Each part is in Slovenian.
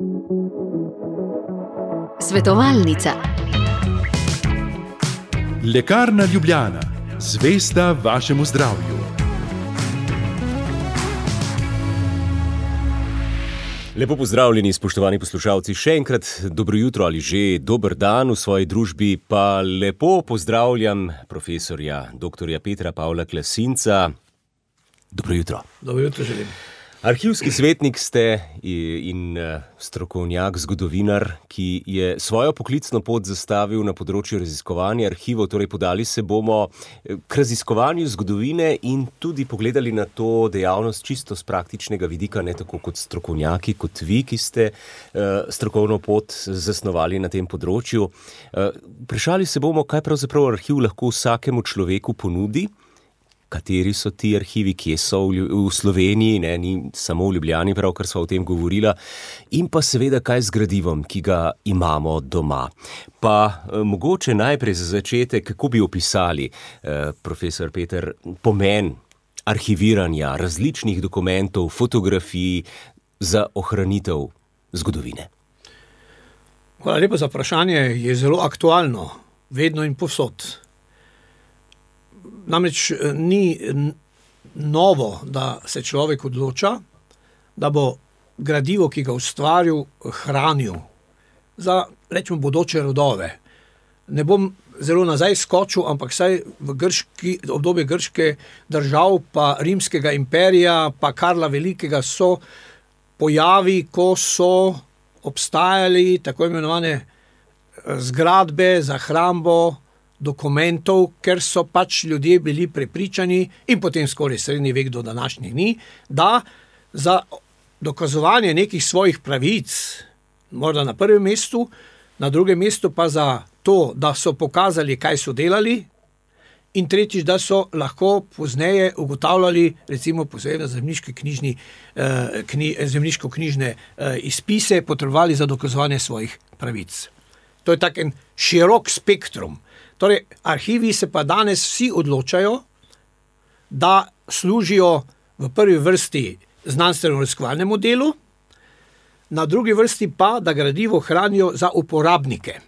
Svetovalnica. Lekarna Ljubljana, zvesta vašemu zdravju. Lepo pozdravljeni, spoštovani poslušalci, še enkrat dobro jutro ali že dober dan v svoji družbi, pa lepo pozdravljam profesorja dr. Petra Pavla Klasinca. Dobro jutro. Dobro jutro želim. Arhivski svetnik ste in strokovnjak, zgodovinar, ki je svojo poklicno pot zastavil na področju raziskovanja arhivov, torej podali se bomo k raziskovanju zgodovine in tudi pogledali na to dejavnost čisto z praktičnega vidika, ne tako kot strokovnjaki, kot vi, ki ste strokovno pot zasnovali na tem področju. Vprašali se bomo, kaj pravzaprav arhiv lahko vsakemu človeku ponudi. Kateri so ti arhivi, kje so v Sloveniji, ne, ni samo v Ljubljani, pravkar sva o tem govorila, in pa seveda kaj z gradivom, ki ga imamo doma. Pa mogoče najprej za začetek, kako bi opisali, profesor Peter, pomen arhiviranja različnih dokumentov, fotografij za ohranitev zgodovine? Hvala lepa za vprašanje, je zelo aktualno, vedno in povsod. Namreč ni novo, da se človek odloča, da bo gradivo, ki ga ustvaril, hranil za, rečemo, bodoče rodove. Ne bom zelo nazaj skočil, ampak saj v obdobje grške držav, pa rimskega imperija, pa Karla Velikega so pojavi, ko so obstajali tako imenovane zgradbe za hrambo dokumentov, ker so pač ljudje bili prepričani in potem skoraj srednji vek do današnjih dni, da za dokazovanje nekih svojih pravic, morda na prvem mestu, na drugem mestu pa za to, da so pokazali, kaj so delali, in tretjič, da so lahko pozneje ugotavljali, recimo posebej zemljiško-knjižne izpise, potrebovali za dokazovanje svojih pravic. To je tak en širok spektrum. Torej, arhivi se pa danes vsi odločajo, da služijo v prvi vrsti znanstveno-raziskovalnemu delu, na drugi vrsti pa, da gradivo hranijo za uporabnike.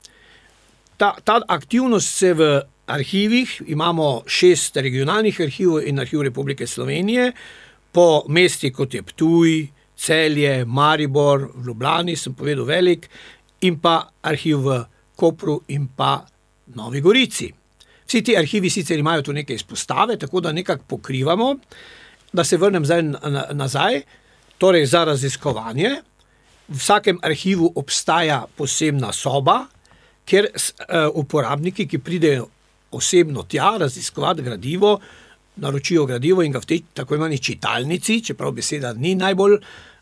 Ta aktivnost se v arhivih, imamo 6 regionalnih arhivov in Arhiv Republike Slovenije, po mestih kot je Ptuj, Celje, Maribor, v Ljubljani, sem povedal velik, in pa arhiv v Kopru in pa Novi Gorici. Vsi ti arhivi sicer imajo tu neke izpostave, tako da nekako pokrivamo. Da se vrnem nazaj, torej za raziskovanje. V vsakem arhivu obstaja posebna soba, kjer uporabniki, ki pridejo osebno tja raziskovati gradivo, naročijo gradivo in ga v tej tako imenovani čitalnici, čeprav beseda ni najbolj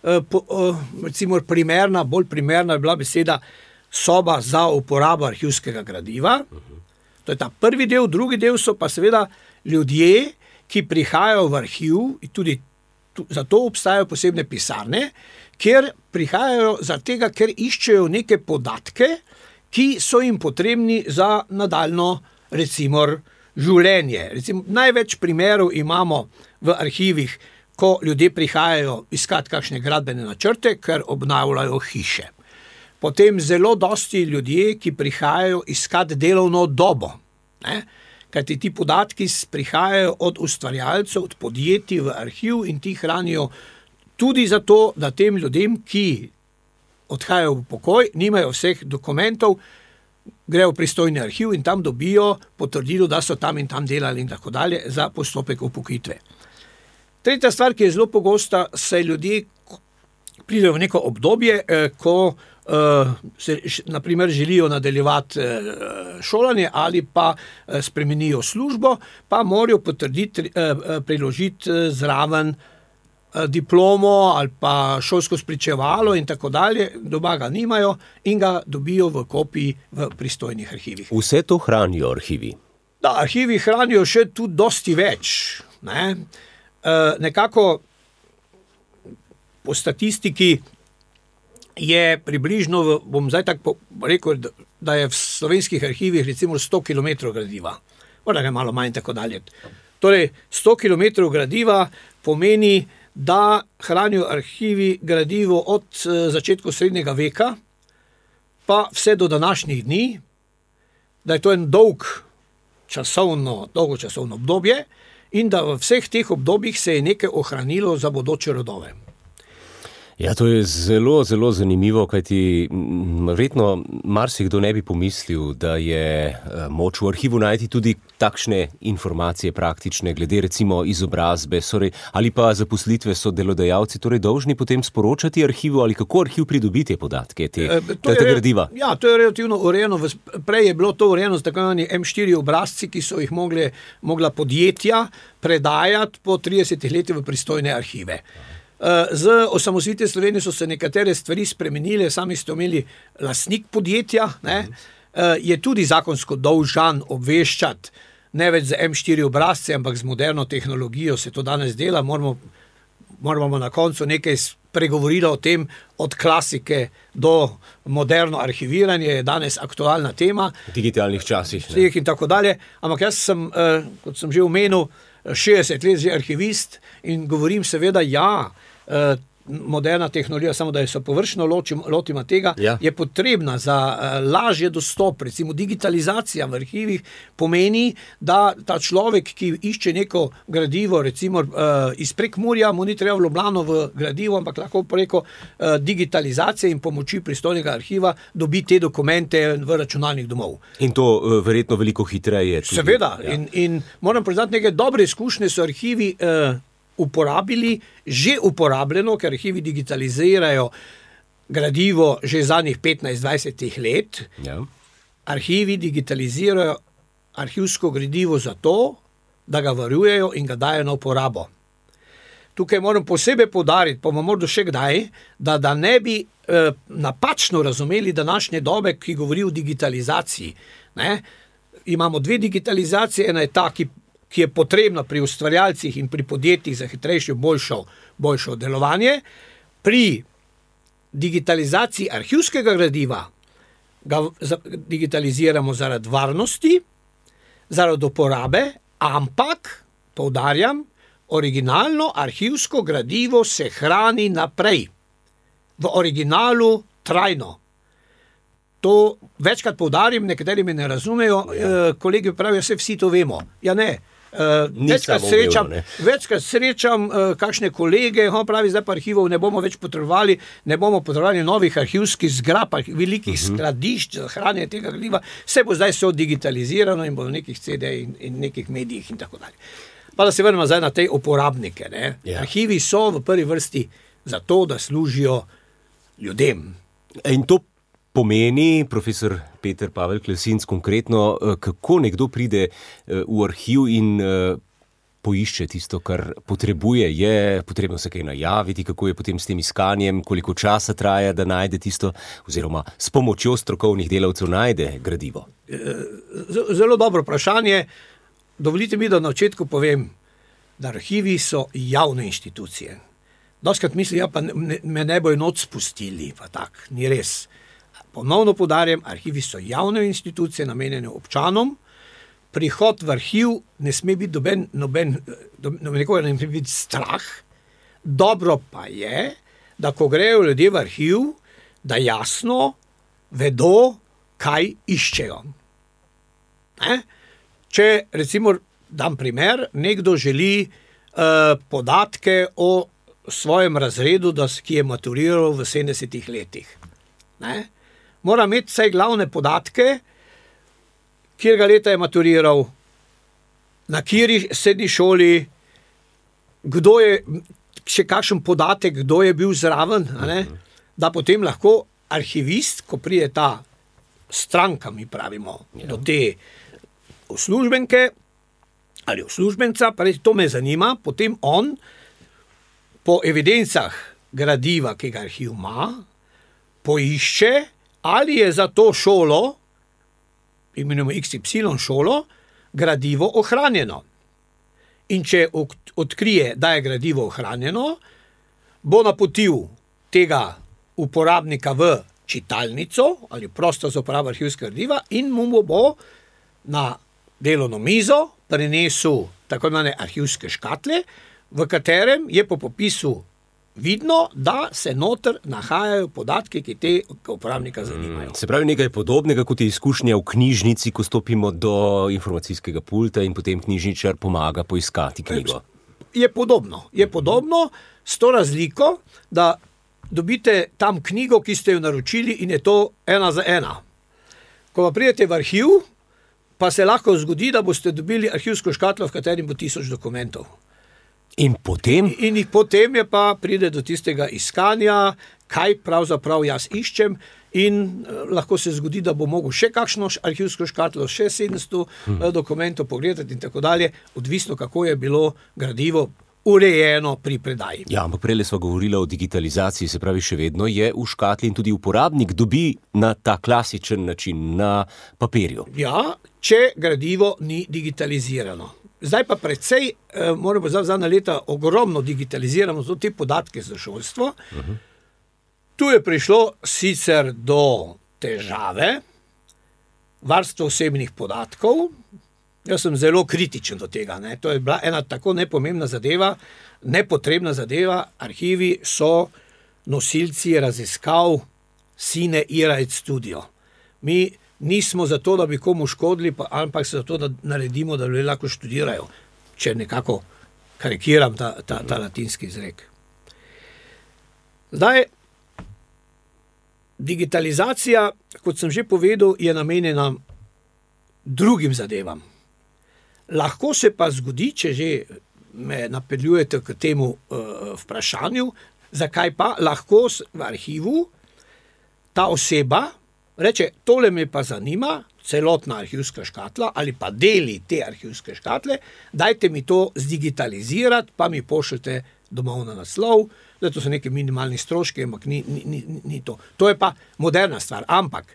recimo primerna, bolj primerna je bila beseda soba za uporabo arhivskega gradiva. To je ta prvi del, drugi del so pa seveda ljudje, ki prihajajo v arhiv, in tudi zato obstajajo posebne pisarne, kjer prihajajo zaradi tega, ker iščejo neke podatke, ki so jim potrebni za nadaljnjo, recimo, življenje. Recimo, največ primerov imamo v arhivih, ko ljudje prihajajo iskati kakšne gradbene načrte, ker obnavljajo hiše. Potem zelo dosti ljudje, ki prihajajo iskati delovno dobo, ne? Kajti ti podatki prihajajo od ustvarjalcev, od podjetij v arhiv in ti hranijo tudi zato, da tem ljudem, ki odhajajo v pokoj, nimajo vseh dokumentov, grejo v pristojni arhiv in tam dobijo potrdilo, da so tam in tam delali in tako dalje za postopek upokojitve. Tretja stvar, ki je zelo pogosta, se ljudje pridejo v neko obdobje, ko se naprimer želijo nadaljevati šolanje ali pa spremenijo službo, pa morajo priložiti zraven diplomo ali pa šolsko spričevalo in tako dalje, doma ga nimajo in ga dobijo v kopiji v pristojnih arhivih. Vse to hranijo arhivi? Da, arhivi hranijo še tudi dosti več, ne? Nekako po statistiki je približno, bom zdaj tako rekel, da je v slovenskih arhivih recimo 100 km gradiva. Morda je malo manj tako dalje. Torej, 100 km gradiva pomeni, da hranijo arhivi gradivo od začetkov srednjega veka pa vse do današnjih dni, da je to en dolgo časovno obdobje in da v vseh teh obdobjih se je nekaj ohranilo za bodoče rodove. Ja, to je zelo, zelo zanimivo, kajti verjetno marsikdo ne bi pomislil, da je moč v arhivu najti tudi takšne informacije praktične, glede recimo izobrazbe ali pa zaposlitve so delodajalci torej dolžni potem sporočati arhivu ali kako arhiv pridobiti podatke, te gradiva. Ja, to je relativno urejeno. Prej je bilo to urejeno z tako imenovanimi M4 obrazci, ki so jih mogla podjetja predajati po 30 letih v pristojne arhive. Z osamosvojitvijo Slovenije so se nekatere stvari spremenile, sami ste imeli lastnik podjetja, ne? Je tudi zakonsko dolžan obveščati, ne več z M4 obrazce, ampak z moderno tehnologijo se to danes dela. Moramo na koncu nekaj spregovoriti o tem, od klasike do moderno arhiviranje je danes aktualna tema. V digitalnih časih. In tako dalje. Ampak jaz sem, kot sem že omenil, 60 let že arhivist in govorim seveda, moderna tehnologija, samo da se površno lotima tega, je potrebna za lažje dostop. Recimo digitalizacija v arhivih pomeni, da ta človek, ki išče neko gradivo, recimo iz Prekmurja, mu ni treba v Ljubljano v gradivo, ampak lahko preko digitalizacije in pomoči pristojnega arhiva dobi te dokumente v računalnik domov. In to verjetno veliko hitreje. Tudi. Seveda. Ja. In moram priznati, neke dobre izkušnje so arhivi že uporabljeno, ker arhivi digitalizirajo gradivo že zadnjih 15-20 let. Ja. Arhivi digitalizirajo arhivsko gradivo zato, da ga varujejo in ga dajo na uporabo. Tukaj moram posebej poudariti, pa morda še kdaj, da ne bi napačno razumeli današnje dobe, ki govori o digitalizaciji. Ne? Imamo dve digitalizacije, ena je ta, ki je potrebna pri ustvarjalcih in pri podjetjih za hitrejše, boljšo delovanje. Pri digitalizaciji arhivskega gradiva ga digitaliziramo zaradi varnosti, zaradi uporabe, ampak, poudarjam, originalno arhivsko gradivo se hrani naprej. V originalu trajno. To večkrat poudarim, nekateri me ne razumejo, kolegi pravijo, vsi to vemo. Ja ne. Večkrat srečam kakšne kolege, pravi, zdaj pa arhivov ne bomo več potrebovali, ne bomo potrebovali novih arhivskih zgrad, velikih skladišč za hranjenje tega gradiva, vse bo zdaj digitalizirano in bo v nekih CD in nekih medijih in tako dalje. Pa da se vrnemo zdaj na te uporabnike. Ne? Ja. Arhivi so v prvi vrsti zato, da služijo ljudem. In to pomeni, profesor Peter Pavel Klesinc, konkretno, kako nekdo pride v arhiv in poišče tisto, kar potrebuje. Je potrebno se kaj najaviti, kako je potem s tem iskanjem, koliko časa traja, da najde tisto, oziroma s pomočjo strokovnih delavcev najde gradivo? Zelo dobro vprašanje. Dovolite mi, da na začetku povem, da arhivi so javne inštitucije. Doskrat misli, pa me ne bojo noč spustili, pa tak, ni res. Ponovno poudarjam, arhivi so javne institucije, namenjene občanom. Prihod v arhiv ne sme biti nekoga ne sme biti strah. Dobro pa je, da ko grejo ljudje v arhiv, da jasno vedo, kaj iščejo. Če, recimo, dam primer, nekdo želi podatke o svojem razredu, ki je maturiral v 70 letih. Mora imeti vsaj glavne podatke, kjerega leta je maturiral, na kateri srednji šoli, kdo je, še kakšen podatek, kdo je bil zraven, da potem lahko arhivist, ko pride ta stranka, mi pravimo, do te uslužbenke ali uslužbenca, pa reči, to me zanima, potem on po evidencah gradiva, ki ga arhiv ima, poišče, ali je za to šolo, imenujemo XY šolo, gradivo ohranjeno. In če odkrije, da je gradivo ohranjeno, bo napotil tega uporabnika v čitalnico ali prostor za uporabo arhivskega gradiva in mu bo na delovno mizo prinesel tako imenovane arhivske škatle, v katerem je po popisu vidno, da se noter nahajajo podatki, ki te uporabnika zanimajo. Se pravi nekaj podobnega, kot je izkušnja v knjižnici, ko stopimo do informacijskega pulta in potem knjižničar pomaga poiskati knjigo. Je podobno s to razliko, da dobite tam knjigo, ki ste jo naročili in je to 1 za 1. Ko pa pridete v arhiv, pa se lahko zgodi, da boste dobili arhivsko škatlo, v katerem bo 1000 dokumentov. In potem? In potem je pa pride do tistega iskanja, kaj pravzaprav jaz iščem, in lahko se zgodi, da bo mogel še kakšno arhivsko škatlo, še 700 dokumentov pogledati in tako dalje, odvisno kako je bilo gradivo urejeno pri predaji. Ja, ampak prej smo govorili o digitalizaciji, se pravi, še vedno je v škatli in tudi uporabnik dobi na ta klasičen način, na papirju. Ja, če gradivo ni digitalizirano. Zdaj pa precej, moramo zadnja leta ogromno digitaliziramo te podatke za šolstvo. Tu je prišlo sicer do težave varstva osebnih podatkov. Jaz sem zelo kritičen do tega. Ne. To je bila ena tako nepomembna zadeva, nepotrebna zadeva. Arhivi so nosilci raziskav sine ira et studio. Mi nismo zato, da bi komu škodili, ampak zato, da naredimo, da ljudje lahko študirajo, če nekako karikiram ta latinski izrek. Zdaj, digitalizacija, kot sem že povedal, je namenjena drugim zadevam. Lahko se pa zgodi, če že me napeljujete k temu vprašanju, zakaj pa lahko v arhivu ta oseba reče, tole me pa zanima, celotna arhivska škatla ali pa deli te arhivske škatle, dajte mi to zdigitalizirati, pa mi pošljete domov na naslov, da to so neke minimalni stroški, ampak ni to. To je pa moderna stvar, ampak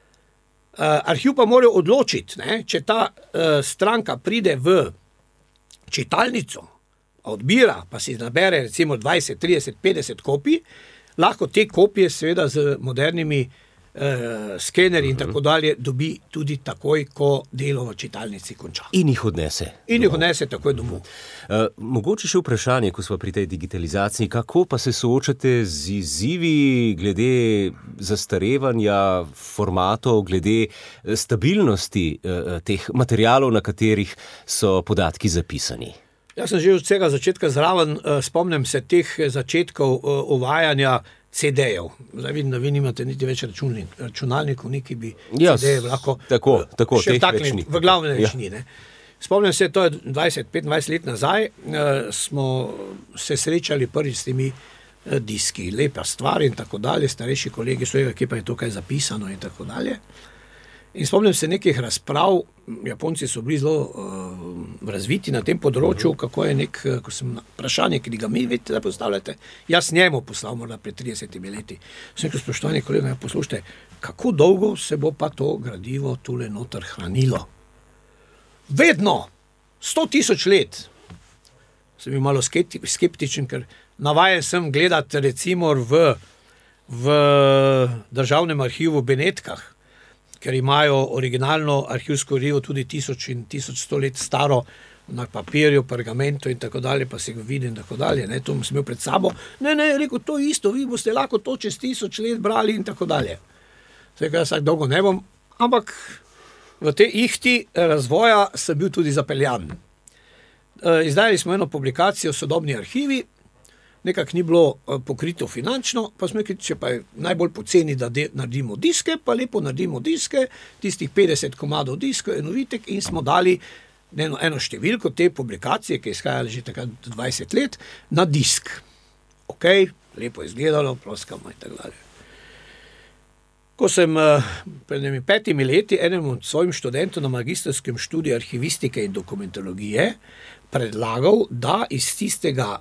arhiv pa mora odločiti, ne, če ta stranka pride v čitalnico, odbira, pa si nabere recimo 20, 30, 50 kopij, lahko te kopije seveda z modernimi skeneri in tako dalje dobi tudi takoj, ko delo v čitalnici konča. In jih odnese. In jih odnese takoj domov. Mogoče še vprašanje, ko smo pri tej digitalizaciji, kako pa se soočate z izzivi glede zastarevanja formatov, glede stabilnosti teh materialov, na katerih so podatki zapisani? Jaz sem že od vsega začetka zraven, spomnim se teh začetkov uvajanja CD-jev. Zdaj vidim, da vi nimate niti več računalnikov, ki bi CD-jev lahko tako, še vtaknili, v glavne Ja. več ni. Ne. Spomnim se, to je 20-25 let nazaj, smo se srečali prvič s temi diski, lepa stvar in tako dalje, starejši kolegi so rekli, kje pa je to kaj zapisano in tako dalje. In spomnim se nekih razprav, Japonci so bili zelo razviti na tem področju, kako je ko sem vprašanje, ki ga mi vidite, da postavljate, jaz njemu poslal morda pred 30 leti. Sem rekel, spoštovani kolega, poslušajte, kako dolgo se bo pa to gradivo tule noter hranilo? Vedno, 100 000 let. Sem bil malo skeptičen, ker navajen sem gledati recimo v državnem arhivu v Benetkah, ker imajo originalno arhivsko gradivo tudi 1000 in 1100 let staro na papirju, pergamentu in tako dalje, pa se ga vidim in tako dalje. Ne, to sem imel pred sabo. Ne, rekel, to isto, vi boste lahko to čez 1000 let brali in tako dalje. Zdaj, jaz dolgo ne bom, ampak v tej ihti razvoja sem bil tudi zapeljan. Izdajali smo eno publikacijo Sodobni arhivi, nekako ni bilo pokrito finančno, pa smo rekli, če pa je najbolj poceni, da naredimo diske, pa lepo naredimo diske, tistih 50 komadov diskov, enovitek, in smo dali eno številko te publikacije, ki je izhajala že takrat 20 let, na disk. Ok, lepo izgledalo, ploskamo in tako dalje. Ko sem pred 5 leti enemu svojim študentom na magistrskem študiju arhivistike in dokumentologije predlagal, da iz tistega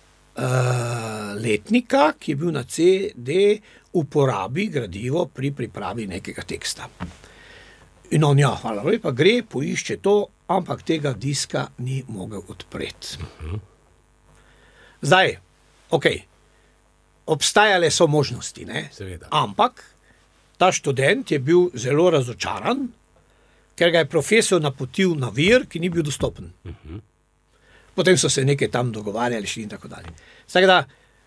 letnika, ki je bil na CD, uporabi gradivo pri pripravi nekega teksta. In on, ja, hvala lepa, gre, poišče to, ampak tega diska ni mogel odpreti. Zdaj, ok, obstajale so možnosti, ne? Seveda. Ampak ta študent je bil zelo razočaran, ker ga je profesor napotil na vir, ki ni bil dostopen. Potem so se nekaj tam dogovarjali in tako dalje. Tako da,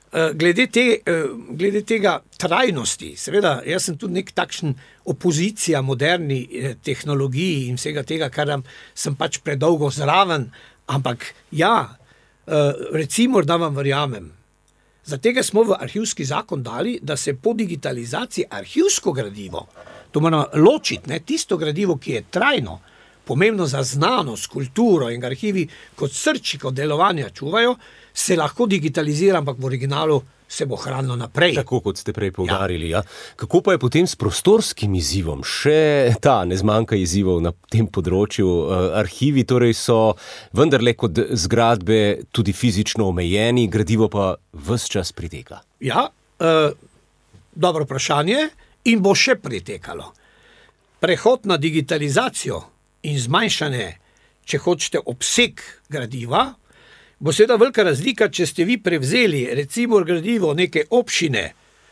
glede tega trajnosti, seveda, jaz sem tudi nek takšen opozicija moderni tehnologiji in vsega tega, kar sem pač predolgo zraven, ampak ja, recimo, da vam verjamem, Zatega smo v arhivski zakon dali, da se po digitalizaciji arhivsko gradivo, to moramo ločiti, ne, tisto gradivo, ki je trajno, pomembno za znanost, kulturo in arhivi kot srčiko delovanja čuvajo, se lahko digitalizira, ampak v originalu se bo hranilo naprej. Tako kot ste prej poudarili. Ja. Kako pa je potem s prostorskim izzivom? Še ta ne zmanjka izzivov na tem področju. Arhivi torej so vendarle kot zgradbe tudi fizično omejeni, gradivo pa ves čas priteka. Ja, dobro vprašanje in bo še pritekalo. Prehod na digitalizacijo in zmanjšanje, če hočete, obseg gradiva, bo seveda velika razlika, če ste vi prevzeli recimo gradivo neke občine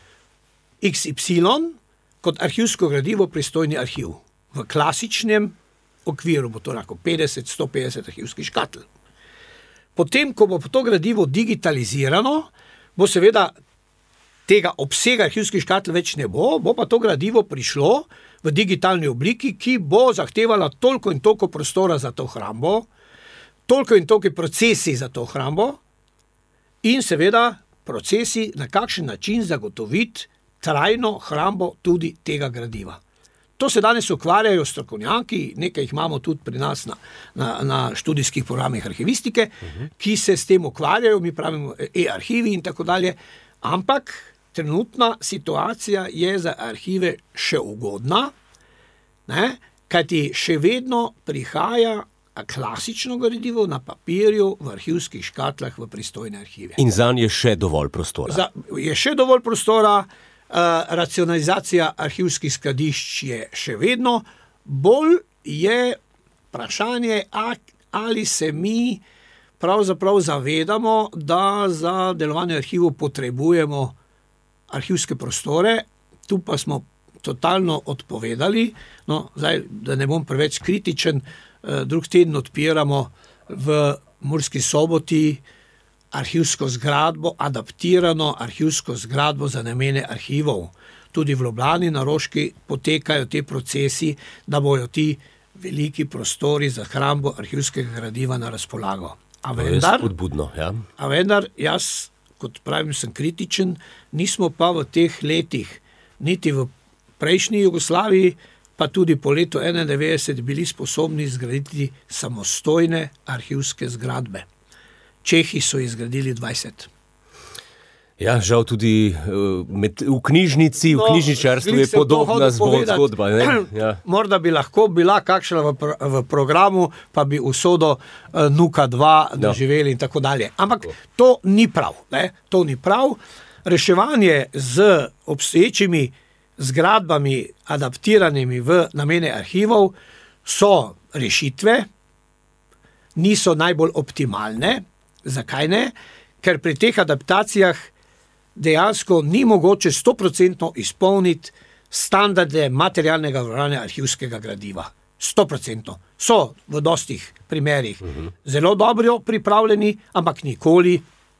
XY kot arhivsko gradivo pristojni arhiv. V klasičnem okviru bo to lahko 50-150 arhivskih škatl. Potem, ko bo to gradivo digitalizirano, bo seveda tega obsega arhivskih škatl več ne bo, bo pa to gradivo prišlo v digitalni obliki, ki bo zahtevala toliko in toliko prostora za to hrambo, toliko in toliko procesi za to hrambo in seveda procesi, na kakšen način zagotoviti trajno hrambo tudi tega gradiva. To se danes ukvarjajo strokovnjaki, nekaj jih imamo tudi pri nas na študijskih programih arhivistike, ki se s tem ukvarjajo, mi pravimo e-arhivi in tako dalje, ampak trenutna situacija je za arhive še ugodna, ne? Kajti še vedno prihaja klasično gradivo na papirju v arhivskih škatlah v pristojne arhive. In zanj je še dovolj prostora. Je še dovolj prostora, racionalizacija arhivskih skladišč je še vedno, bolj je vprašanje, ali se mi pravzaprav zavedamo, da za delovanje arhivov potrebujemo arhivske prostore, tu pa smo totalno odpovedali, no, zdaj, da ne bom preveč kritičen, drug teden odpiramo v Murski Soboti arhivsko zgradbo, adaptirano arhivsko zgradbo za namene arhivov. Tudi v Ljubljani na Roški potekajo te procesi, da bojo ti veliki prostori za hrambo arhivskega gradiva na razpolago. A vendar, jaz, kot pravim, sem kritičen, nismo pa v teh letih, niti v prejšnji Jugoslaviji, pa tudi po letu 1991 bili sposobni zgraditi samostojne arhivske zgradbe. Čehi so jih zgradili 20. Ja, žal tudi v knjižnici, v knjižničarstvu je podobna zgodba. Ne? Ja. Morda bi lahko bila kakšna v programu, pa bi usodo Nuka 2 doživeli in tako dalje. Ampak to ni prav. Ne? To ni prav. Reševanje z obstoječimi zgradbami, adaptiranimi v namene arhivov, so rešitve, niso najbolj optimalne. Zakaj ne? Ker pri teh adaptacijah dejansko ni mogoče 100% izpolniti standarde materialnega varovanja arhivskega gradiva. 100%. So v dostih primerih zelo dobro pripravljeni, ampak nikoli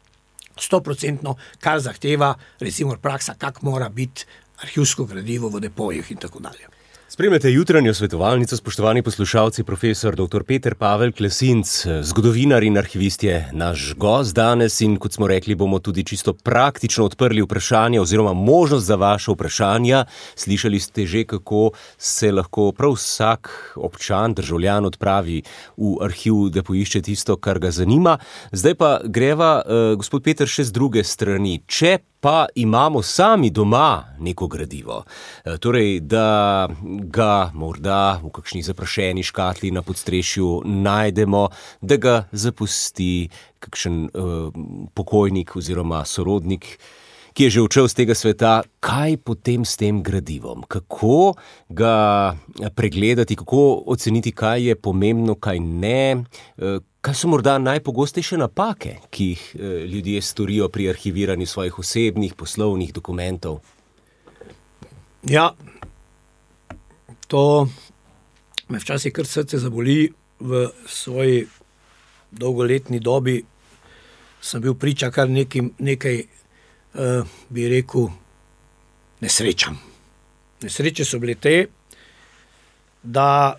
100%, kar zahteva recimo praksa, kak mora biti arhivsko gradivo v depojih in tako dalje. Spremljate jutranjo svetovalnico, spoštovani poslušalci, profesor dr. Peter Pavel Klesinc, zgodovinar in arhivist je naš gost danes in kot smo rekli, bomo tudi čisto praktično odprli vprašanje oziroma možnost za vaše vprašanja. Slišali ste že, kako se lahko prav vsak občan, državljan odpravi v arhiv, da poišče tisto, kar ga zanima. Zdaj pa greva, gospod Peter, še z druge strani. Če pa imamo sami doma neko gradivo, torej da ga morda v kakšni zaprašeni škatli na podstrešju najdemo, da ga zapusti kakšen pokojnik oziroma sorodnik, ki je že odšel z tega sveta. Kaj potem s tem gradivom? Kako ga pregledati, kako oceniti, kaj je pomembno, kaj ne? Kaj so morda najpogostejše napake, ki jih ljudje storijo pri arhiviranju svojih osebnih, poslovnih dokumentov? Ja, to me včasih kar srce zaboli v svoji dolgoletni dobi sem bil priča kar nekaj, bi rekel, nesrečam. Nesreče so bile te, da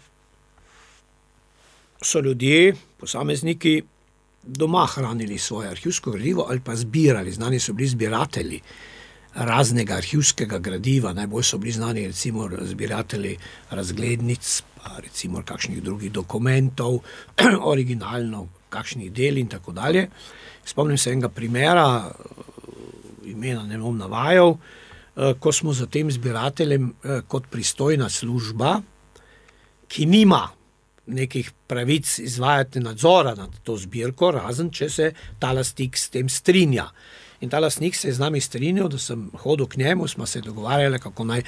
so ljudje, posamezniki, doma hranili svoje arhivsko gradivo ali pa zbirali. Znani so bili zbiratelji raznega arhivskega gradiva, najbolj so bili znani recimo zbiratelji razglednic, pa recimo kakšnih drugih dokumentov, originalno kakšnih del in tako dalje. Spomnim se enega primera, imena ne bom navajal, ko smo za tem zbirateljem kot pristojna služba, ki nima nekih pravic izvajati nadzora nad to zbirko, razen če se ta lastnik s tem strinja. In ta lastnik se je z nami strinjal, da sem hodil k njemu, smo se dogovarjali, kako naj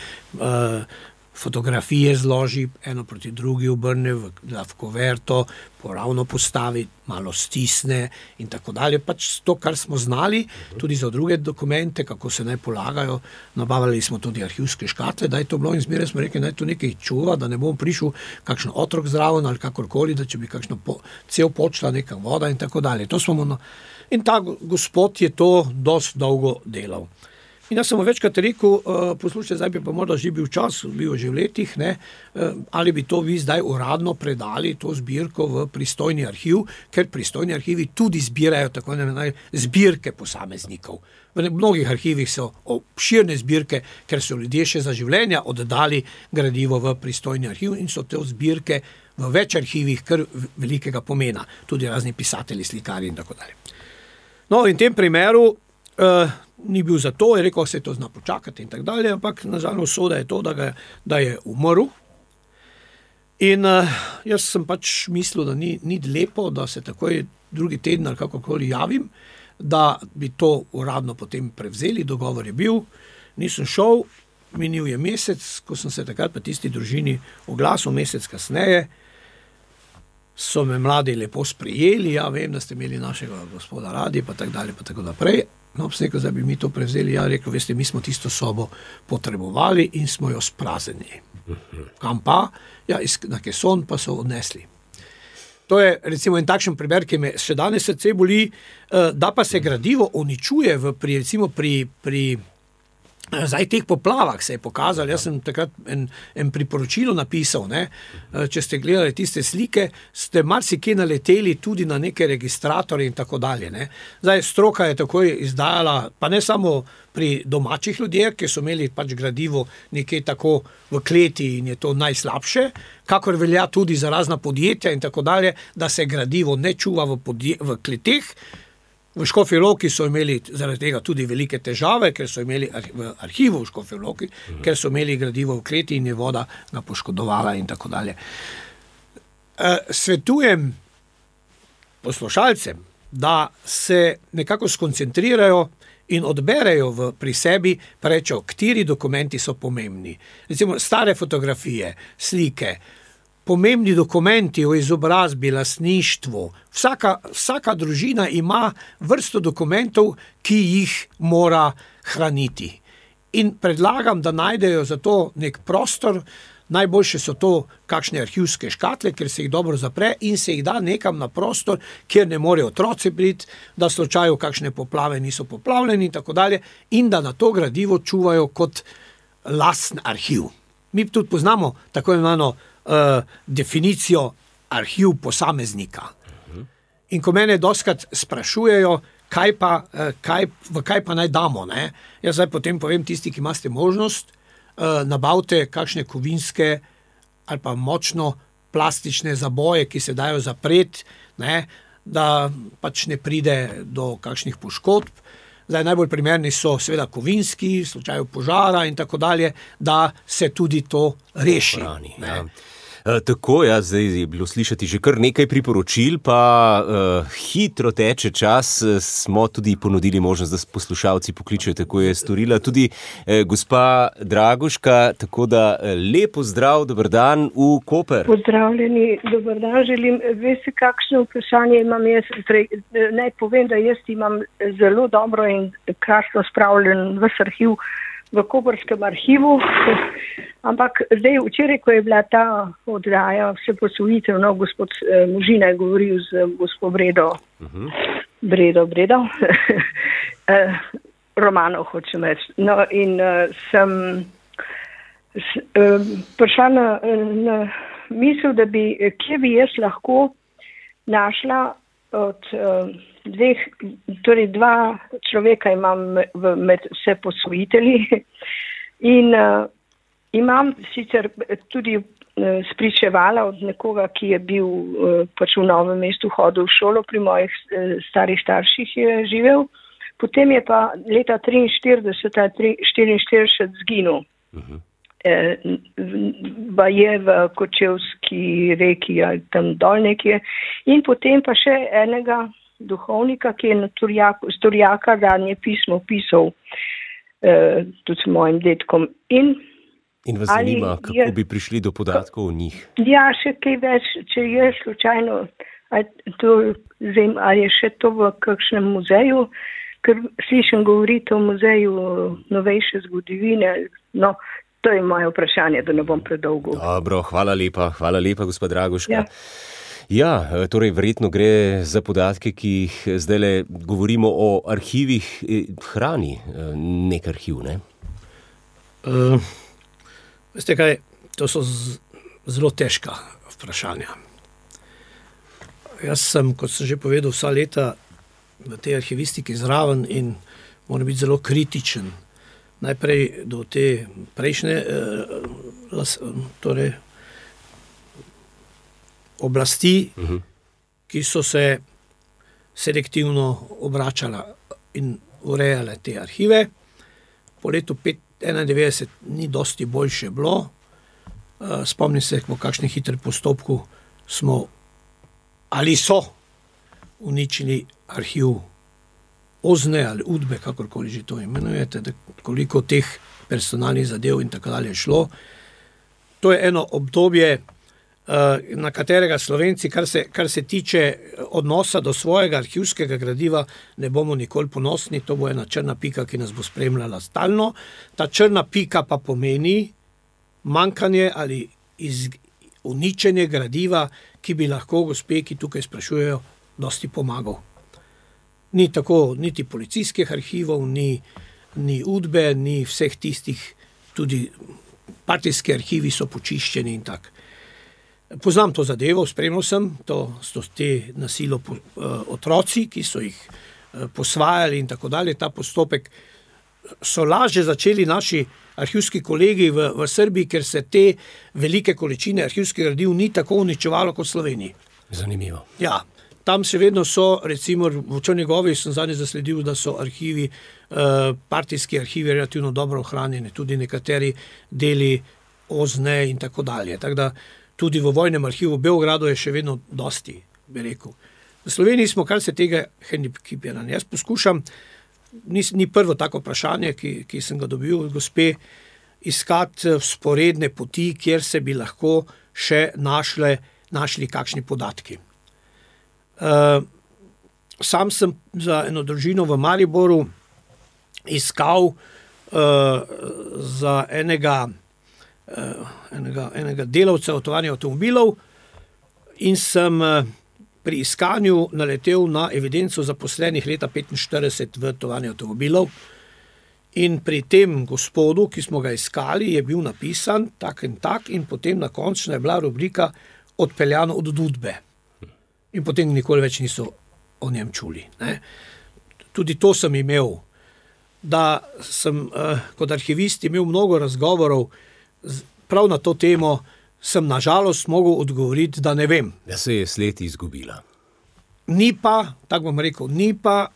fotografije zloži, eno proti drugi obrne v kuverto, poravno postavi, malo stisne in tako dalje. Pač to, kar smo znali, tudi za druge dokumente, kako se naj polagajo. Nabavili smo tudi arhivske škatle, da je to bilo in zmeraj smo rekli, naj to nekaj čuva, da ne bom prišel kakšen otrok zraven ali kakorkoli, da če bi kakšno cel počla neka voda in tako dalje. In ta gospod je to dosti dolgo delal. In jaz sem večkrat rekel, poslušajte, zdaj bi pa morda že bil čas, bil že v letih, ne, ali bi to vi zdaj uradno predali, to zbirko v pristojni arhiv, ker pristojni arhivi tudi zbirajo tako imenovane zbirke posameznikov. V mnogih arhivih so obširne zbirke, ker so ljudje še za življenja oddali gradivo v pristojni arhiv in so te zbirke v več arhivih kar velikega pomena, tudi razni pisatelji, slikari in tako dalje. No, in v tem primeru ni bil za to, je rekel, se to zna počakati in tako dalje, ampak nažalost usoda je to, da je umrl. In jaz sem pač mislil, da ni lepo, da se takoj drugi teden ali kakorkoli javim, da bi to uradno potem prevzeli, dogovor je bil, nisem šel, minil je mesec, ko sem se takrat pa tisti družini oglasil, mesec kasneje, so me mladi lepo sprejeli, ja, vem, da ste imeli našega gospoda radi, pa tako dalje, pa tako naprej. No, rekel, da bi mi to prevzeli, ja, rekel, veste, mi smo tisto sobo potrebovali in smo jo spraznili. Kam pa? Ja, na keson pa so odnesli. To je recimo en takšen primer, ki me še danes srce boli, da pa se gradivo uničuje pri zdaj teh poplavah se je pokazalo, jaz sem takrat en priporočilo napisal, ne? Če ste gledali tiste slike, ste marsikje naleteli tudi na neke registratorje in tako dalje. Ne? Zdaj stroka je takoj izdajala, pa ne samo pri domačih ljudeh, ki so imeli pač gradivo nekje tako v kleti in je to najslabše, kakor velja tudi za razna podjetja in tako dalje, da se gradivo ne čuva v kleteh. V Škofji Loki so imeli zaradi tega tudi velike težave, ker so imeli v arhivu v Škofji Loki, ker so imeli gradivo v kleti in je voda ga poškodovala in tako dalje. Svetujem poslušalcem, da se nekako skoncentrirajo in odberejo pri sebi, pa rečejo, kateri dokumenti so pomembni. Recimo stare fotografije, slike, pomembni dokumenti o izobrazbi, lastništvu. Vsaka družina ima vrsto dokumentov, ki jih mora hraniti. In predlagam, da najdejo za to nek prostor, najboljše so to kakšne arhivske škatle, ker se jih dobro zapre in se jih da nekam na prostor, kjer ne morejo otroci priti, da slučaju kakšne poplave niso poplavljeni in tako dalje, in da na to gradivo čuvajo kot lasten arhiv. Mi tudi poznamo tako imenovano definicijo arhiv posameznika. In ko mene dostikrat sprašujejo, v kaj pa naj damo, ne? Jaz zdaj potem povem tisti, ki imate možnost, nabavite kakšne kovinske ali pa močno plastične zaboje, ki se dajo zapreti, ne? Da pač ne pride do kakšnih poškodb. Zdaj najbolj primerni so seveda kovinski, v slučaju požara in tako dalje, da se tudi to reši. Tako, ja, zdaj je bilo slišati že kar nekaj priporočil, pa hitro teče čas, smo tudi ponudili možnost, da poslušalci pokličejo, tako je storila tudi gospa Dragoška, tako da lepo zdrav, dober dan v Koper. Pozdravljeni, dober dan, želim, veste, kakšno vprašanje imam jaz, naj povem, da jaz imam zelo dobro in krasno spravljen ves arhiv v Koprskem arhivu, ampak zdaj včeraj, ko je bila ta oddaja vse posvojitev, no, gospod Možina je govoril z gospod Bredo, Bredo, Romanov hočem reči. No in sem prišla na misel, da kje bi jaz lahko našla od dva človeka imam med vse posvojitelji in imam sicer tudi spričevala od nekoga, ki je bil pač v Novem mestu hodil v šolo, pri mojih starih starših je živel, potem je pa leta 1944 zginil. Je v Kočevski reki ali tam dol nekje in potem pa še enega duhovnika, ki je na Turjaka zadnje pismo pisal tudi s mojim dedkom. In vas zanima, kako bi prišli do podatkov o njih? Ja, še kaj več, če je slučajno, ali je še to v kakšnem muzeju, ker slišim govoriti o muzeju novejše zgodovine, no, to je moje vprašanje, da ne bom predolgo. Dobro, hvala lepa, gospod Dragoška. Ja, torej verjetno gre za podatke, ki jih zdajle govorimo o arhivih, hrani nek arhiv, ne? Veste kaj, to so zelo težka vprašanja. Jaz sem, kot sem že povedal, vsa leta v tej arhivistiki zraven in moram biti zelo kritičen. Najprej do te prejšnje oblasti, ki so se selektivno obračala in urejale te arhive. Po letu 1991 ni dosti boljše bilo. Spomnim se, po kakšnem hitrem postopku so uničili arhiv Ozne ali Udbe, kakorkoli že to imenujete, da koliko teh personalnih zadev in tako dalje šlo. To je eno obdobje, na katerega Slovenci, kar se tiče odnosa do svojega arhivskega gradiva, ne bomo nikoli ponosni. To bo ena črna pika, ki nas bo spremljala stalno. Ta črna pika pa pomeni manjkanje ali uničenje gradiva, ki bi lahko gospe, ki tukaj sprašujejo, dosti pomagal. Ni tako niti policijskih arhivov, ni Udbe, ni vseh tistih, tudi partijski arhivi so počiščeni in tak. Poznam to zadevo, spremljal sem, to so te nasilo otroci, ki so jih posvajali in tako dalje. Ta postopek so lažje začeli naši arhivski kolegi v Srbiji, ker se te velike količine arhivskih gradiv ni tako uničevalo kot v Sloveniji. Zanimivo. Ja. Tam še vedno so, recimo v Črni Gori sem zadnje zasledil, da so arhivi, partijski arhivi relativno dobro ohranjeni, tudi nekateri deli Ozne in tako dalje. Tako da tudi v vojnem arhivu v Beogradu je še vedno dosti, bi rekel. V Sloveniji smo, kar se tega hendikepiranja. Jaz poskušam, ni prvo tako vprašanje, ki sem ga dobil od gospe, iskati vzporedne poti, kjer se bi lahko še našli kakšni podatki. Sam sem za eno družino v Mariboru iskal za enega delavca v tovarni avtomobilov in sem pri iskanju naletel na evidenco zaposlenih leta 1945 v tovarni avtomobilov in pri tem gospodu, ki smo ga iskali, je bil napisan tak in tak in potem na končno je bila rubrika odpeljano od Udbe. In potem nikoli več niso o njem čuli. Ne? Tudi to sem imel, da sem kot arhivist imel mnogo razgovorov, prav na to temo sem nažalost mogel odgovoriti, da ne vem. Da se je sled izgubila. Ni pa, tako bom rekel, ni pa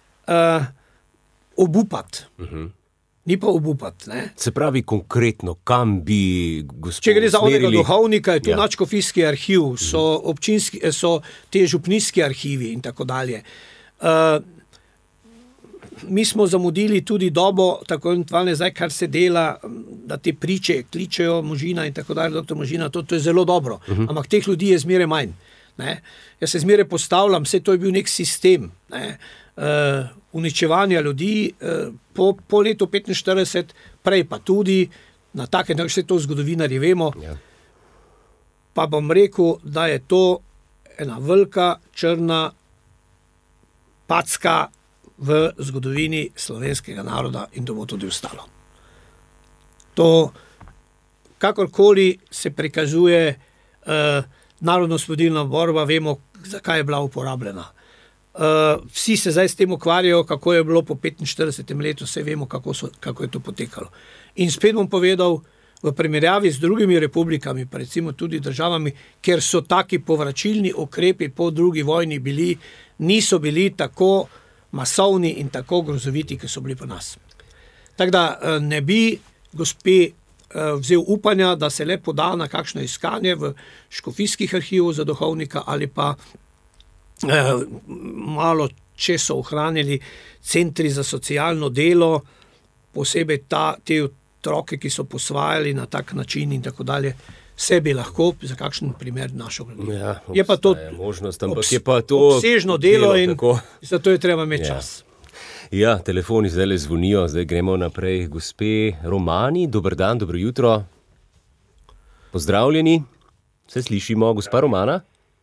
obupati. Ni pa obupati. Ne? Se pravi konkretno, kam bi gospod Če gre za onega duhovnika, je tu nadškofijski arhiv, so te župnijski arhivi in tako dalje. Mi smo zamudili tudi dobo, tako eventualne zdaj, kar se dela, da te priče kličejo Možina in tako dalje, doktor Možina, to je zelo dobro. Ampak teh ljudi je zmeraj manj. Ne? Jaz se zmeraj postavljam, vse to je bil nek sistem, ne? Uničevanja ljudi po letu 1945 prej pa tudi, na take način, vse to zgodovinarji vemo, pa bom rekel, da je to ena velika črna packa v zgodovini slovenskega naroda in to bo tudi ostalo. To, kakorkoli se prikazuje narodno-osvobodilna borba, vemo, zakaj je bila uporabljena. Vsi se zdaj s tem ukvarjajo, kako je bilo po 45. letu, vse vemo, kako je to potekalo. In spet bom povedal, v primerjavi z drugimi republikami, pa recimo tudi državami, kjer so taki povračilni ukrepi po drugi vojni bili, niso bili tako masovni in tako grozoviti, ki so bili pri nas. Tako da ne bi gospe vzel upanja, da se le poda na kakšno iskanje v škofijskih arhivov za duhovnika ali pa malo, če so ohranili centri za socialno delo, posebej te otroke, ki so posvajali na tak način in tako dalje, se bi lahko za kakšen primer našel. Ja, je pa to možnost, ampak je pa to obsežno delo in zato je treba imeti čas. Ja, telefoni zdaj zvonijo, zdaj gremo naprej. Gospe Romani, dober dan, dobro jutro. Pozdravljeni, se slišimo, gospa Romana?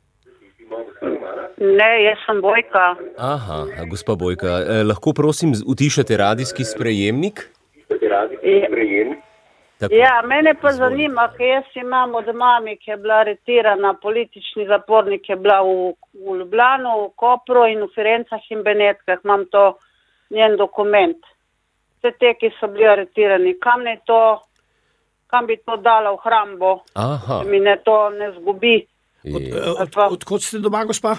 Ne, jaz sem Bojka. Aha, gospa Bojka, lahko prosim utišate radijski sprejemnik? Ja, mene pa zanima, ker jaz imam od mami, ki je bila aretirana, politični zapornik je bila v Ljubljanu, v Kopru in v Firencah in Benetkah, imam to njen dokument. Vse te, ki so bili aretirani, kam bi to dala v hrambo, da mi to ne zgubi. Odkot ste doma, gospa?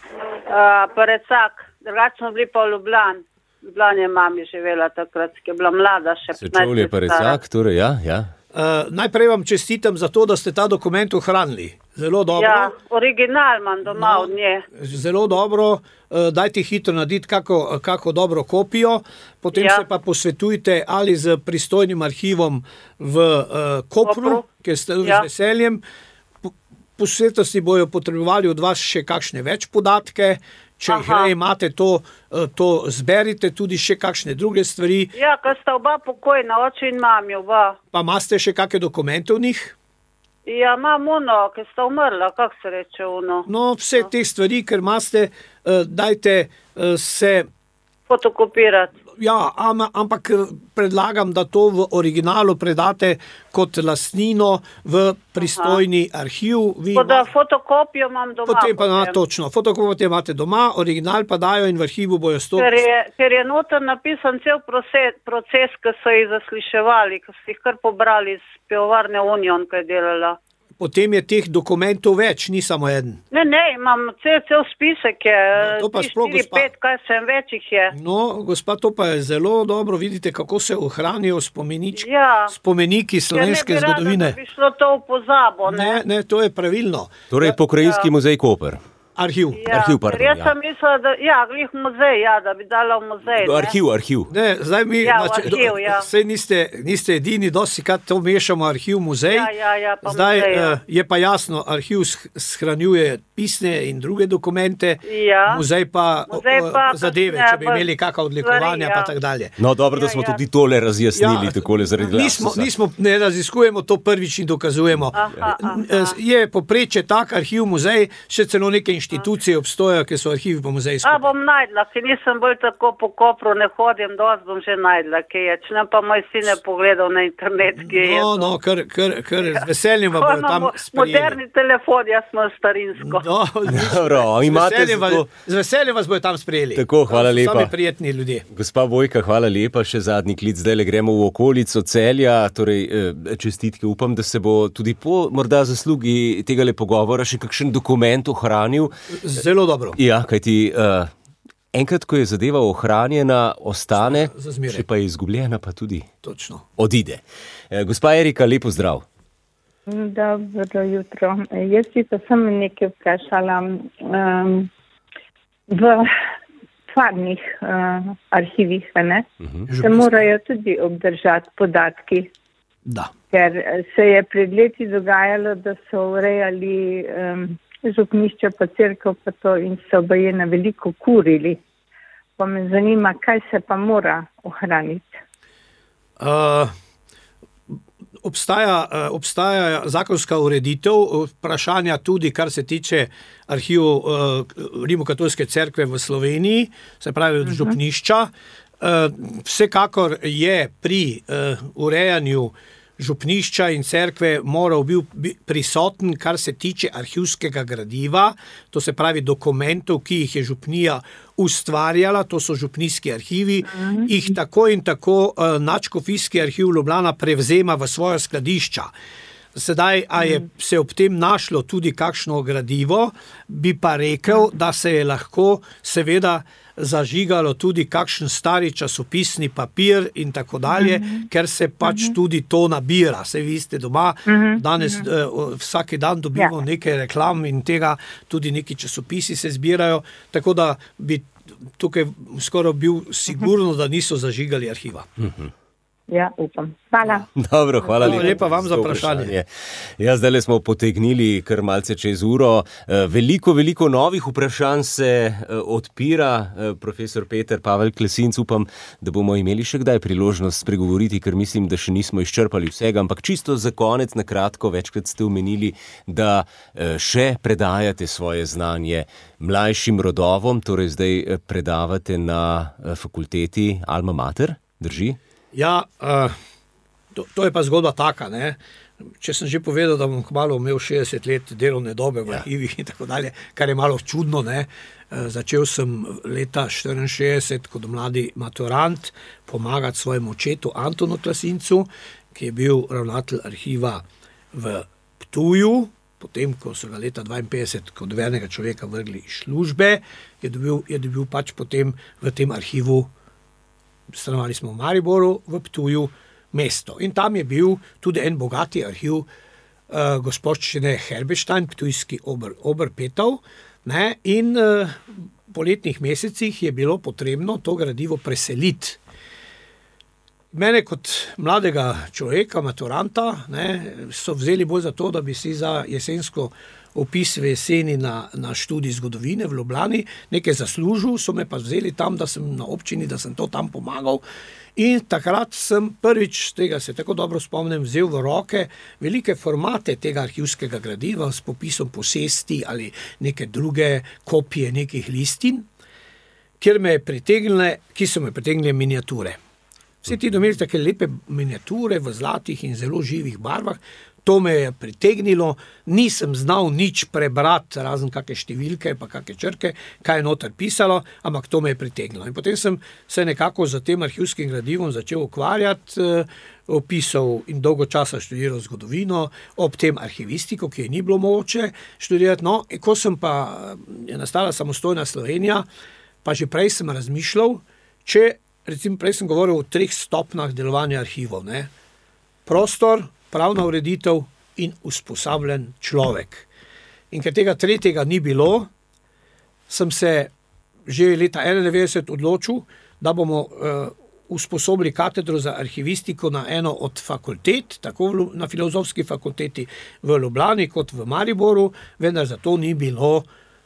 Parecak, drugače smo bili pa v Ljubljani. Ljubljani je mami živela takrat, ki je bila mlada še. Sečovlje Parecak, torej, ja. Najprej vam čestitam za to, da ste ta dokument ohranili. Zelo dobro. Ja, original imam doma od nje. Zelo dobro, dajte hitro narediti kako dobro kopijo, potem se pa posvetujte ali z pristojnim arhivom v Kopru, kjer ste z veseljem. Posvetosti bojo potrebovali od vas še kakšne več podatke, če jih imate to zberite, tudi še kakšne druge stvari. Ja, ker sta oba pokojna, oče in mami oba. Pa imate še kakšne dokumente v njih? Ja, imam ono, ki sta umrla, kako se reče ono. No, vse te stvari, ker imate, dajte se fotokopirati. Ja, ampak predlagam, da to v originalu predate kot lastnino v pristojni arhiv. Da fotokopijo imam doma. Potem pa točno, fotokopijo imate doma, original pa dajo in v arhivu bojo Ker je noter napisan cel proces, ki so jih zasliševali, ki so jih kar pobrali z pivovarne Union, kaj je delala. Potem je teh dokumentov več, ni samo eden. Ne, imam cel spisek je, 4-5, kaj sem, več jih je. No, gospa, to pa je zelo dobro, vidite, kako se ohranijo spomeniki slovenske zgodovine. Da bi šlo to v pozabo, ne? Ne, to je pravilno. Torej, Pokrajinski muzej Koper. Arhiv. Jaz sem mislila, da glih muzej, da bi dala v muzej. Arhiv. Ne, zdaj mi, arhiv, saj niste edini, dosti krat to mešamo arhiv, muzej. Pa zdaj muzej, je pa jasno, arhiv shranjuje pisne in druge dokumente, muzej pa zadeve, če bi imeli kakšna odlikovanja, pa tak dalje. No, dobro, da smo tudi tole razjasnili, takole zaradi Nismo, ne raziskujemo, to prvič in dokazujemo. Je poprečje tak arhiv, muzej, še celo neke inštitucije obstojajo, ki so arhivi po muzeji skupaj. Bom najdla, ker nisem bolj tako po Kopru, ne hodim, dosti bom že najdla, ki je. Če nam pa moj sin je pogledal na internet, ki je. No, kar z veseljem vam bodo tam sprejeli. Moderni telefon, jaz smo starinsko. Dobro, z veseljem vas bodo tam sprejeli. Tako, hvala lepa. Sami prijetni ljudje. Gospa Bojka, hvala lepa, še zadnji klic, zdaj le gremo v okolico Celja, torej čestitke, upam, da se bo tudi po morda zaslugi tegale pogovora še kakšen dokument ohranil. Zelo dobro. Ja, kajti enkrat, ko je zadeva ohranjena, ostane, če pa je izgubljena, pa tudi odide. Gospa Erika, lepo zdrav. Dobro jutro. Jaz bi pa sem nekaj vprašala. V stvarnih arhivih, se morajo tudi obdržati podatki. Da. Ker se je pred leti dogajalo, da so urejali župnišče pa cerkev pa to in so baje na veliko kurili. Pa me zanima, kaj se pa mora ohraniti. obstaja zakonska ureditev vprašanja tudi, kar se tiče arhivov Rimokatolske cerkve v Sloveniji, se pravi od župnišča. Vsekakor je pri urejanju župnišča in cerkve moral biti prisoten, kar se tiče arhivskega gradiva, to se pravi dokumentov, ki jih je župnija ustvarjala, to so župnijski arhivi, jih tako in tako Nadškofijski arhiv Ljubljana prevzema v svoja skladišča. Sedaj, a je se ob tem našlo tudi kakšno gradivo, bi pa rekel, da se je lahko seveda zažigalo tudi kakšen stari časopisni papir in tako dalje, ker se pač tudi to nabira. Saj vi ste doma, danes vsaki dan dobimo nekaj reklam in tega, tudi neki časopisi se zbirajo, tako da bi tukaj skoraj bil sigurno, da niso zažigali arhiva. Ja, upam. Hvala. Dobro, hvala lepa vam za vprašanje. Ja, zdaj smo potegnili kar malce čez uro. Veliko novih vprašanj se odpira. Profesor Peter Pavel Klesinc, upam, da bomo imeli še kdaj priložnost spregovoriti, ker mislim, da še nismo izčrpali vsega, ampak čisto za konec, na kratko, večkrat ste omenili, da še predajate svoje znanje mlajšim rodovom, torej zdaj predavate na fakulteti Alma Mater, drži? Ja, to je pa zgodba taka, ne. Če sem že povedal, da bom kmalu imel 60 let delovne dobe v arhivih in tako dalje, kar je malo čudno, ne. Začel sem leta 64 kot mladi maturant pomagati svojemu očetu Antonu Klesincu, ki je bil ravnatelj arhiva v Ptuju. Potem, ko so ga leta 52 kot vernega človeka vrgli iz službe, je dobil pač potem v tem arhivu, stanovali smo v Mariboru, v Ptuju, mesto. In tam je bil tudi en bogati arhiv gospoščine Herbeštajn, ptujski Oberpetov, ne, in po letnih mesecih je bilo potrebno to gradivo preseliti. Mene kot mladega človeka, maturanta, ne, so vzeli bolj za to, da bi si za jesensko opis v jeseni na študij zgodovine v Ljubljani nekaj zaslužil, so me pa vzeli tam, da sem na občini, da sem to tam pomagal. In takrat sem prvič, tega se tako dobro spomnim, vzel v roke velike formate tega arhivskega gradiva s popisom posesti ali neke druge kopije nekih listin, ki so me pritegnile miniature. Vsi ti domeli take lepe miniature v zlatih in zelo živih barvah. To me je pritegnilo, nisem znal nič prebrati, razen kakšne številke pa kakšne črke, kaj je noter pisalo, ampak to me je pritegnilo. In potem sem se nekako za tem arhivskim gradivom začel ukvarjati, opisal in dolgo časa študiral zgodovino, ob tem arhivistiko, ki je ni bilo mogoče študirati. No, in ko je nastala samostojna Slovenija, pa že prej sem razmišljal, recimo prej sem govoril o 3 stopnjah delovanja arhivov, ne. Prostor, pravna ureditev in usposabljen človek. In ker tega tretjega ni bilo, sem se že leta 1991 odločil, da bomo usposobili katedro za arhivistiko na eno od fakultet, tako na Filozofski fakulteti v Ljubljani kot v Mariboru, vendar za to ni bilo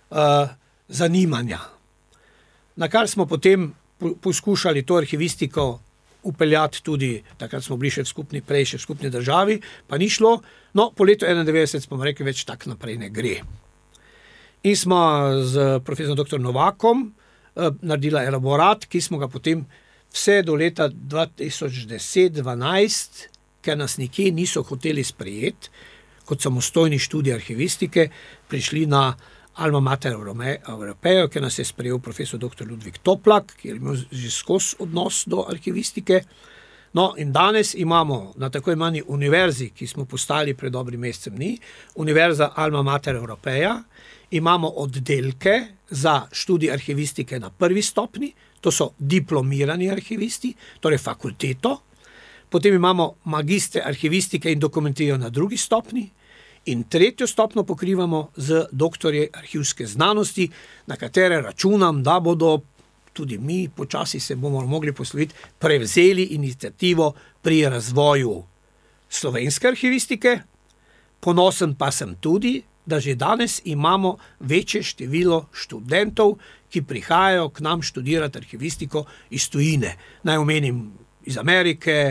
zanimanja. Na kar smo potem poskušali to arhivistiko upeljati tudi, takrat smo bili še v skupni državi, pa ni šlo. No, po letu 1991 smo rekli, več tak naprej ne gre. In smo z profesorom dr. Novakom naredila elaborat, ki smo ga potem vse do leta 2010-2012, ker nas nikjer niso hoteli sprejeti, kot samostojni študij arhivistike, prišli na Alma Mater Europejo, ki nas je sprejel profesor dr. Ludvik Toplak, ki je imel že skozi odnos do arhivistike. No, in danes imamo na tako imani univerzi, ki smo postali pred dobrim mesecem dni, Univerza Alma Mater Europeja, imamo oddelke za študij arhivistike na prvi stopni, to so diplomirani arhivisti, torej fakulteto, potem imamo magistre arhivistike in dokumentijo na drugi stopni, in tretjo stopno pokrivamo z doktorje arhivske znanosti, na katere računam, da bodo tudi mi, počasi se bomo mogli posloviti, prevzeli iniциатиvo pri razvoju slovenske arhivistike. Ponosen pa sem tudi, da že danes imamo večje število študentov, ki prihajajo k nam študirati arhivistiko iz tujine. Naj omenim iz Amerike,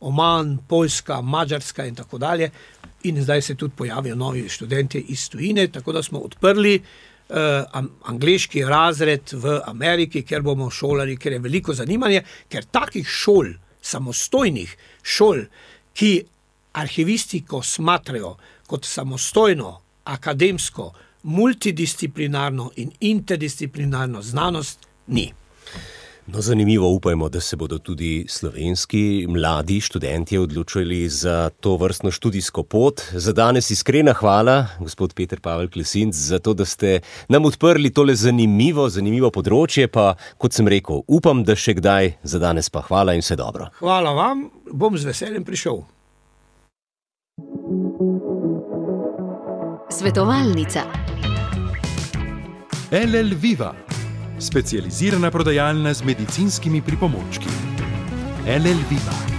Oman, Poljska, Mađarska in tako dalje. In zdaj se tudi pojavijo novi študenti iz tujine, tako da smo odprli angleški razred v Ameriki, ker bomo šolali, ker je veliko zanimanje, ker takih šol, samostojnih šol, ki arhivistiko smatrajo kot samostojno, akademsko, multidisciplinarno in interdisciplinarno znanost, ni. No, zanimivo, upajmo, da se bodo tudi slovenski mladi študentje odločili za to vrstno študijsko pot. Za danes iskrena hvala, gospod Peter Pavel Klesinc, za to, da ste nam odprli tole zanimivo področje, pa kot sem rekel, upam, da še kdaj. Za danes pa hvala in vse dobro. Hvala vam, bom z veseljem prišel. Svetovalnica. LL Viva, specializirana prodajalna z medicinskimi pripomočki. LL Viva.